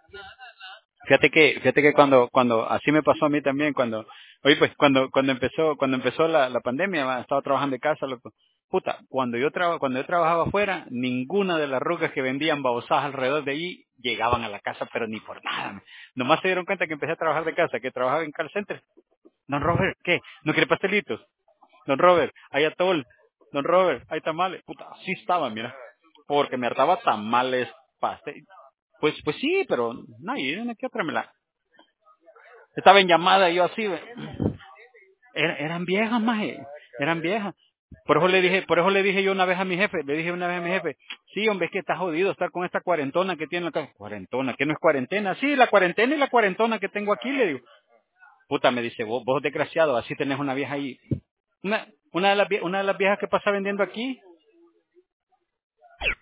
Fíjate que cuando así me pasó a mí también, oye, pues cuando empezó la pandemia, estaba trabajando de casa, loco. Puta, cuando yo trabajaba afuera, ninguna de las rucas que vendían babosadas alrededor de allí llegaban a la casa, pero ni por nada. Nomás se dieron cuenta que empecé a trabajar de casa, que trabajaba en call center. Don Robert, ¿qué? ¿No quiere pastelitos? Don Robert, hay atol. Don Robert, hay tamales. Puta, así estaba, mira. Porque me hartaba tamales, pastel. Pues sí, pero nadie, ¿qué otra me la? Estaba en llamada y yo así, ve. Eran viejas, maje, eran viejas. Por eso le dije yo una vez a mi jefe, le dije una vez a mi jefe, sí, hombre, es que está jodido estar con esta cuarentona que tiene acá. Cuarentona, ¿qué no es cuarentena? Sí, la cuarentena y la cuarentona que tengo aquí, le digo. Puta, me dice, vos desgraciado, así tenés una vieja ahí. Una de las viejas que pasa vendiendo aquí,